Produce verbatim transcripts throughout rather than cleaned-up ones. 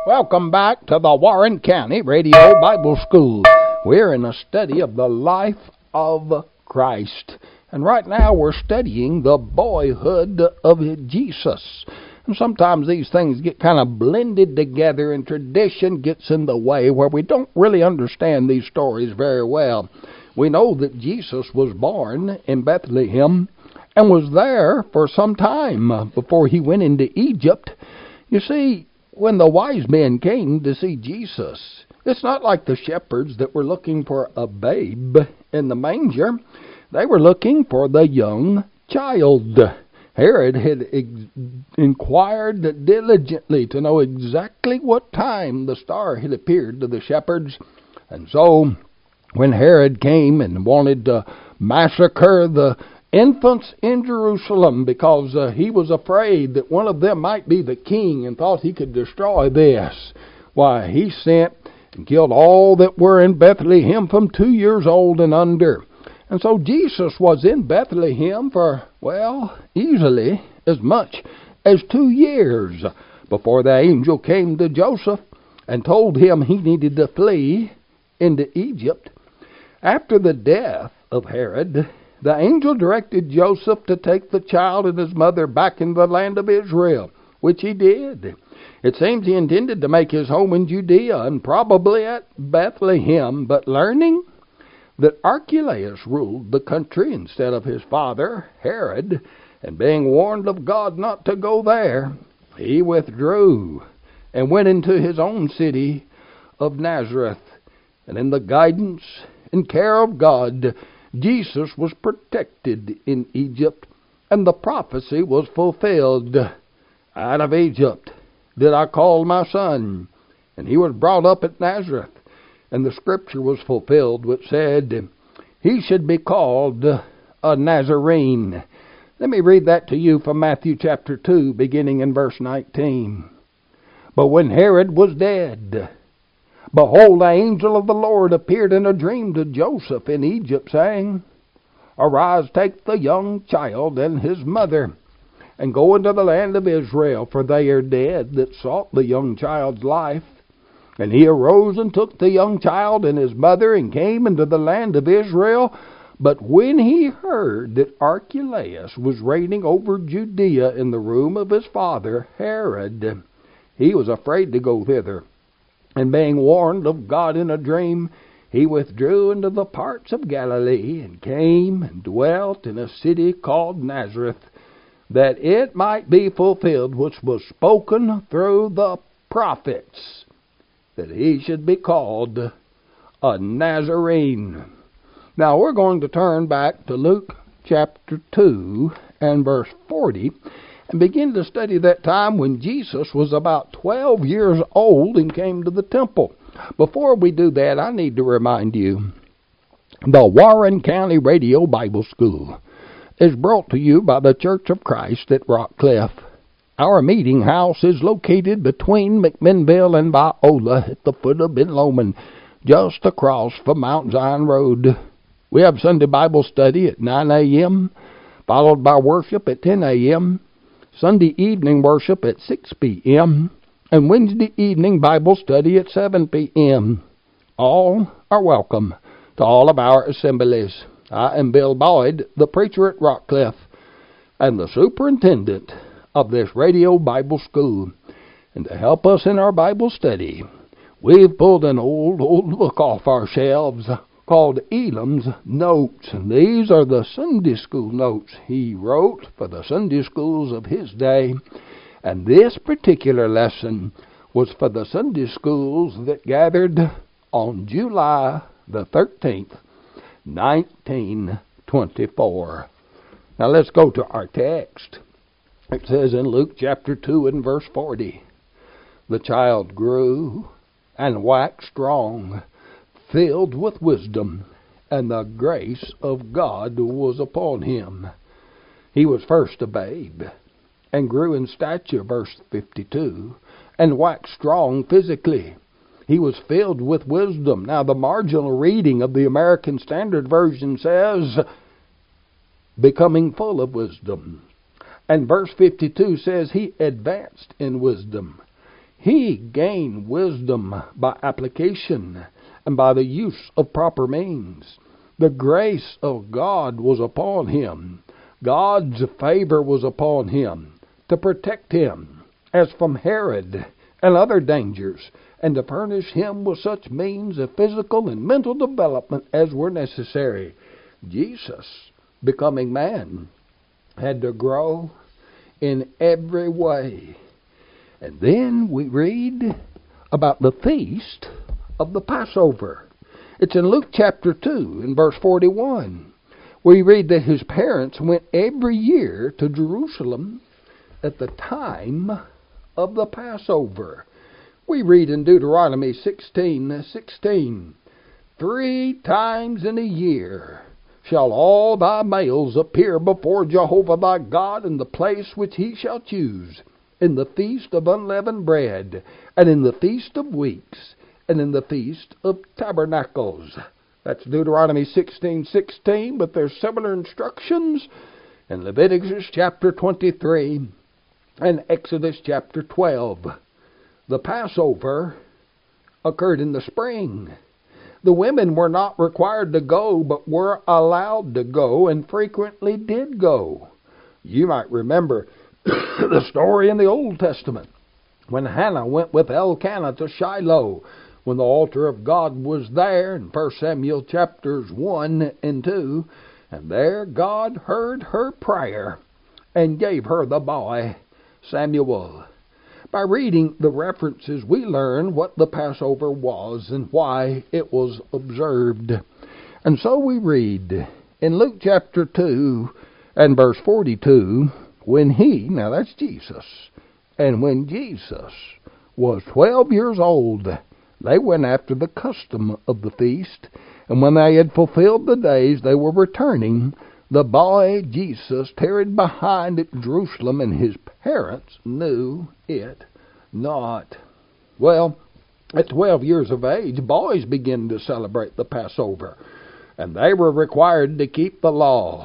Welcome back to the Warren County Radio Bible School. We're in a study of the life of Christ. And right now we're studying the boyhood of Jesus. And sometimes these things get kind of blended together and tradition gets in the way where we don't really understand these stories very well. We know that Jesus was born in Bethlehem and was there for some time before he went into Egypt. You see, when the wise men came to see Jesus, it's not like the shepherds that were looking for a babe in the manger. They were looking for the young child. Herod had ex- inquired diligently to know exactly what time the star had appeared to the shepherds. And so, when Herod came and wanted to massacre the infants in Jerusalem because uh, he was afraid that one of them might be the king and thought he could destroy this, why, he sent and killed all that were in Bethlehem from two years old and under. And so Jesus was in Bethlehem for, well, easily as much as two years before the angel came to Joseph and told him he needed to flee into Egypt. After the death of Herod, the angel directed Joseph to take the child and his mother back into the land of Israel, which he did. It seems he intended to make his home in Judea and probably at Bethlehem, but learning that Archelaus ruled the country instead of his father, Herod, and being warned of God not to go there, he withdrew and went into his own city of Nazareth. And in the guidance and care of God, Jesus was protected in Egypt, and the prophecy was fulfilled. Out of Egypt did I call my son, and he was brought up at Nazareth. And the scripture was fulfilled which said, he should be called a Nazarene. Let me read that to you from Matthew chapter two, beginning in verse nineteen. But when Herod was dead, behold, the angel of the Lord appeared in a dream to Joseph in Egypt, saying, arise, take the young child and his mother, and go into the land of Israel, for they are dead that sought the young child's life. And he arose and took the young child and his mother, and came into the land of Israel. But when he heard that Archelaus was reigning over Judea in the room of his father Herod, he was afraid to go thither. And being warned of God in a dream, he withdrew into the parts of Galilee, and came and dwelt in a city called Nazareth, that it might be fulfilled which was spoken through the prophets, that he should be called a Nazarene. Now we're going to turn back to Luke chapter two and verse forty, and begin to study that time when Jesus was about twelve years old and came to the temple. Before we do that, I need to remind you, the Warren County Radio Bible School is brought to you by the Church of Christ at Rockcliffe. Our meeting house is located between McMinnville and Viola at the foot of Ben Lomond, just across from Mount Zion Road. We have Sunday Bible study at nine a.m., followed by worship at ten a.m., Sunday evening worship at six p.m., and Wednesday evening Bible study at seven p.m. All are welcome to all of our assemblies. I am Bill Boyd, the preacher at Rockcliffe, and the superintendent of this radio Bible school. And to help us in our Bible study, we've pulled an old, old book off our shelves called Elam's Notes. And these are the Sunday school notes he wrote for the Sunday schools of his day. And this particular lesson was for the Sunday schools that gathered on July the thirteenth, nineteen twenty-four. Now let's go to our text. It says in Luke chapter two and verse forty, the child grew and waxed strong, filled with wisdom, and the grace of God was upon him. He was first a babe, and grew in stature, verse fifty-two, and waxed strong physically. He was filled with wisdom. Now the marginal reading of the American Standard Version says, becoming full of wisdom. And verse fifty-two says he advanced in wisdom. He gained wisdom by application and by the use of proper means. The grace of God was upon him. God's favor was upon him to protect him as from Herod and other dangers, and to furnish him with such means of physical and mental development as were necessary. Jesus, becoming man, had to grow in every way. And then we read about the feast of the Passover. It's in Luke chapter two, in verse forty-one. We read that his parents went every year to Jerusalem at the time of the Passover. We read in Deuteronomy sixteen sixteen, Three times in a year shall all thy males appear before Jehovah thy God in the place which he shall choose, in the feast of unleavened bread, and in the feast of weeks, and in the feast of tabernacles. That's Deuteronomy sixteen sixteen, but there's similar instructions in Leviticus chapter twenty-three and Exodus chapter twelve. The Passover occurred in the spring. The women were not required to go, but were allowed to go, and frequently did go. You might remember the story in the Old Testament when Hannah went with Elkanah to Shiloh, when the altar of God was there in First Samuel chapters one and two, and there God heard her prayer and gave her the boy Samuel. By reading the references, we learn what the Passover was and why it was observed. And so we read in Luke chapter two and verse forty-two, when he, now that's Jesus, and when Jesus was twelve years old, they went after the custom of the feast, and when they had fulfilled the days they were returning, the boy Jesus tarried behind at Jerusalem, and his parents knew it not. Well, at twelve years of age, boys began to celebrate the Passover, and they were required to keep the law,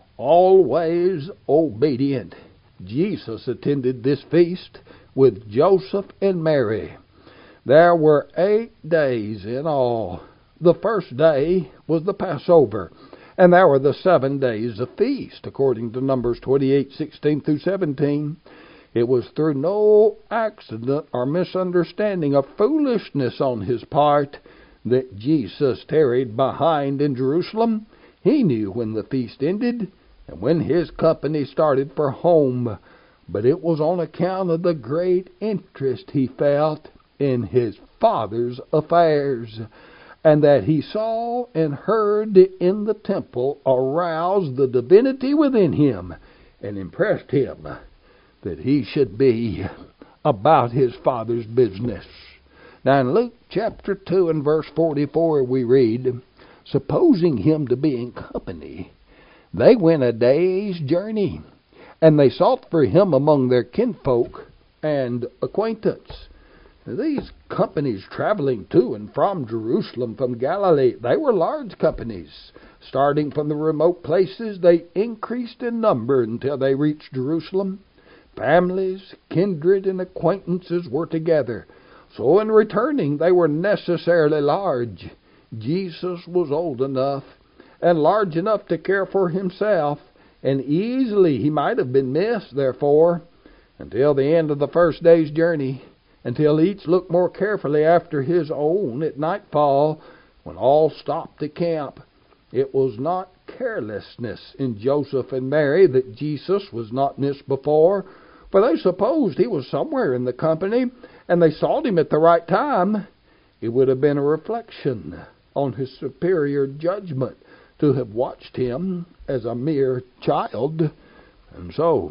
always obedient. Jesus attended this feast with Joseph and Mary. There were eight days in all. The first day was the Passover, and there were the seven days of feast, according to Numbers twenty-eight sixteen through seventeen. It was through no accident or misunderstanding of foolishness on his part that Jesus tarried behind in Jerusalem. He knew when the feast ended and when his company started for home, but it was on account of the great interest he felt in his Father's affairs, and that he saw and heard in the temple aroused the divinity within him and impressed him that he should be about his Father's business. Now in Luke chapter two and verse forty-four we read, supposing him to be in company, they went a day's journey, and they sought for him among their kinfolk and acquaintance. These companies traveling to and from Jerusalem from Galilee, they were large companies. Starting from the remote places, they increased in number until they reached Jerusalem. Families, kindred, and acquaintances were together. So in returning, they were necessarily large. Jesus was old enough and large enough to care for himself, and easily he might have been missed, therefore, until the end of the first day's journey, until each looked more carefully after his own at nightfall, when all stopped to camp. It was not carelessness in Joseph and Mary that Jesus was not missed before, for they supposed he was somewhere in the company, and they sought him at the right time. It would have been a reflection on his superior judgment to have watched him as a mere child. And so,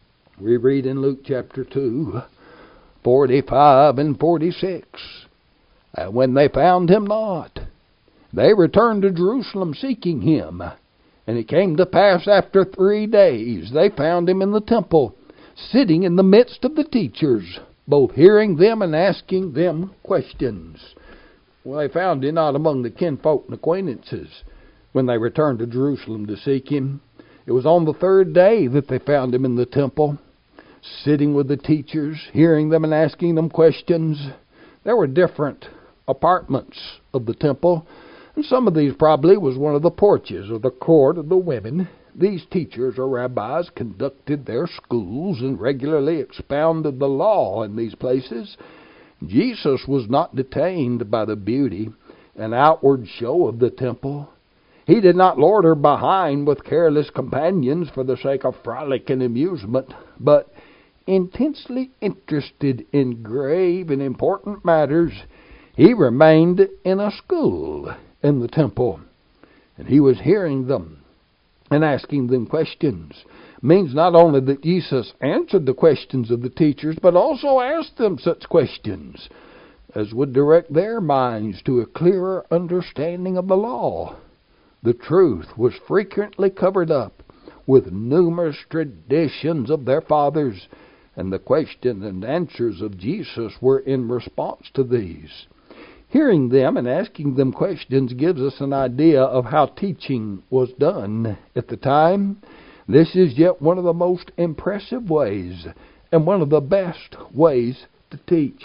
we read in Luke chapter two, forty-five and forty-six, and when they found him not, they returned to Jerusalem seeking him. And it came to pass after three days, they found him in the temple, sitting in the midst of the teachers, both hearing them and asking them questions. Well, they found him not among the kinfolk and acquaintances when they returned to Jerusalem to seek him. It was on the third day that they found him in the temple, sitting with the teachers, hearing them and asking them questions. There were different apartments of the temple, and some of these probably was one of the porches or the court of the women. These teachers or rabbis conducted their schools and regularly expounded the law in these places. Jesus was not detained by the beauty and outward show of the temple. He did not loiter behind with careless companions for the sake of frolic and amusement, but intensely interested in grave and important matters, he remained in a school in the temple, and he was hearing them and asking them questions. It means not only that Jesus answered the questions of the teachers, but also asked them such questions as would direct their minds to a clearer understanding of the law. The truth was frequently covered up with numerous traditions of their fathers, and the questions and answers of Jesus were in response to these. Hearing them and asking them questions gives us an idea of how teaching was done at the time. This is yet one of the most impressive ways and one of the best ways to teach.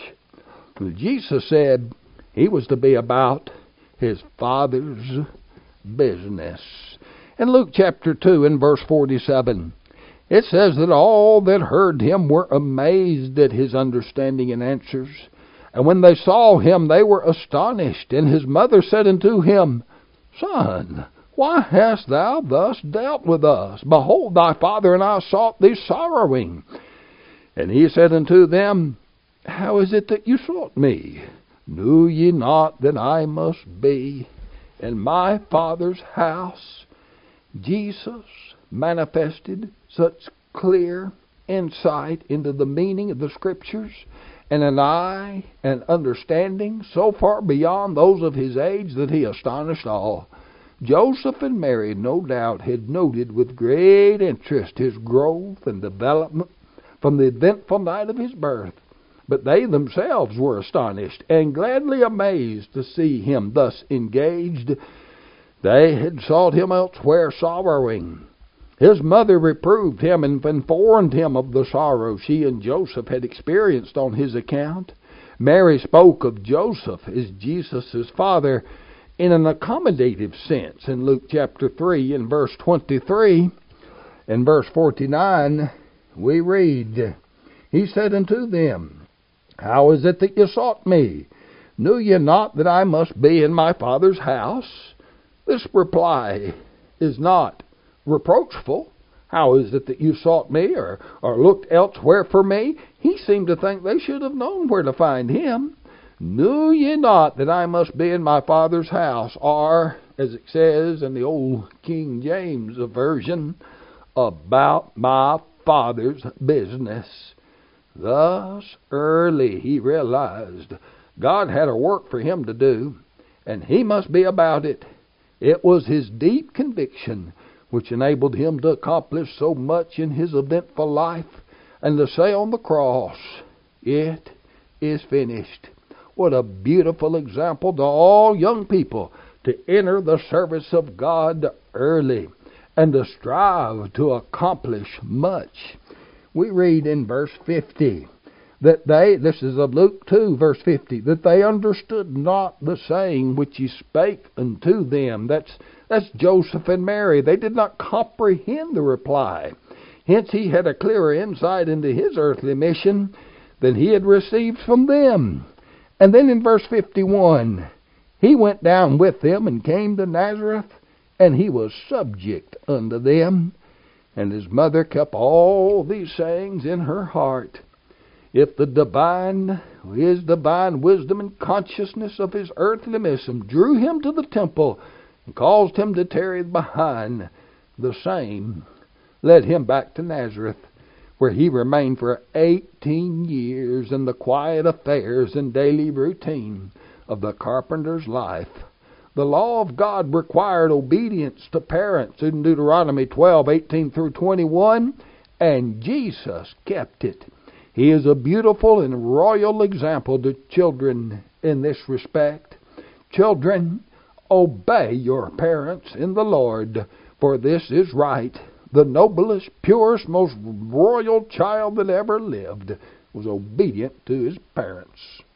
Jesus said he was to be about his Father's business. In Luke chapter two and verse forty-seven, it says that all that heard him were amazed at his understanding and answers. And when they saw him, they were astonished. And his mother said unto him, Son, why hast thou thus dealt with us? Behold, thy father and I sought thee sorrowing. And he said unto them, How is it that you sought me? Knew ye not that I must be in my Father's house? Jesus manifested such clear insight into the meaning of the Scriptures, and an eye and understanding so far beyond those of his age that he astonished all. Joseph and Mary, no doubt, had noted with great interest his growth and development from the eventful night of his birth. But they themselves were astonished and gladly amazed to see him thus engaged. They had sought him elsewhere sorrowing. His mother reproved him and informed him of the sorrow she and Joseph had experienced on his account. Mary spoke of Joseph as Jesus' father in an accommodative sense. In Luke chapter three and verse twenty-three and verse forty-nine, we read, He said unto them, How is it that ye sought me? Knew ye not that I must be in my Father's house? This reply is not reproachful. How is it that you sought me, or, or looked elsewhere for me? He seemed to think they should have known where to find him. Knew ye not that I must be in my Father's house? Or, as it says in the old King James version, about my Father's business. Thus early he realized God had a work for him to do, and he must be about it. It was his deep conviction which enabled him to accomplish so much in his eventful life, and to say on the cross, It is finished. What a beautiful example to all young people to enter the service of God early and to strive to accomplish much. We read in verse fifty that they, this is of Luke two, verse fifty, that they understood not the saying which he spake unto them. That's, that's Joseph and Mary. They did not comprehend the reply. Hence he had a clearer insight into his earthly mission than he had received from them. And then in verse fifty-one, he went down with them and came to Nazareth, and he was subject unto them. And his mother kept all these sayings in her heart. If the divine, his divine wisdom and consciousness of his earthly mission drew him to the temple and caused him to tarry behind, the same led him back to Nazareth, where he remained for eighteen years in the quiet affairs and daily routine of the carpenter's life. The law of God required obedience to parents in Deuteronomy twelve, eighteen through twenty-one, and Jesus kept it. He is a beautiful and royal example to children in this respect. Children, obey your parents in the Lord, for this is right. the noblest, purest, most royal child that ever lived, was obedient to his parents.